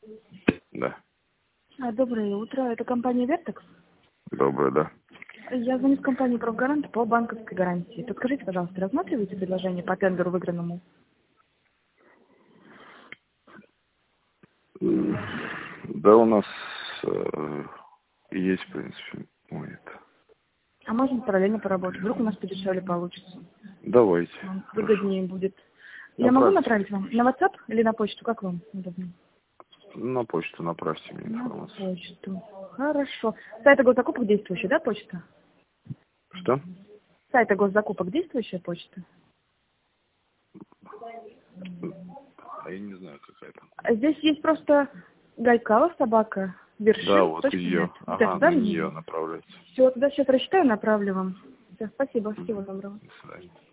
Да. Доброе утро. Это компания Вертекс. Доброе, да. Я звоню в компанию «Профгарант» по банковской гарантии. Подскажите, пожалуйста, рассматриваете предложение по тендеру выигранному? Да, у нас есть, в принципе, это. А можно параллельно поработать? Вдруг у нас подешевле получится. Давайте. Вам выгоднее будет. Я Направьте. могу направить вам на WhatsApp или на почту? Как вам удобно? На почту направьте мне На информацию. почту. Хорошо. Сайт госзакупок действующий, да, почта? Что? Сайт госзакупок действующая почта? А я не знаю, какая там. Здесь есть просто Гайкала собака, вершин. Да, вот ее. Ага, на нее направляется. Все, туда сейчас рассчитаю, направлю вам. Все, спасибо, всего доброго. До свидания.